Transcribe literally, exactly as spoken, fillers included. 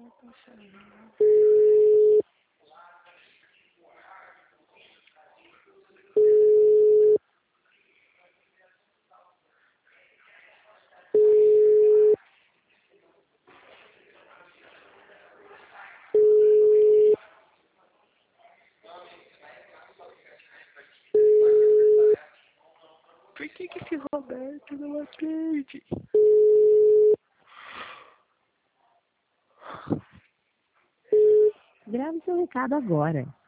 Por que que esse Roberto não atende? Grave seu recado agora.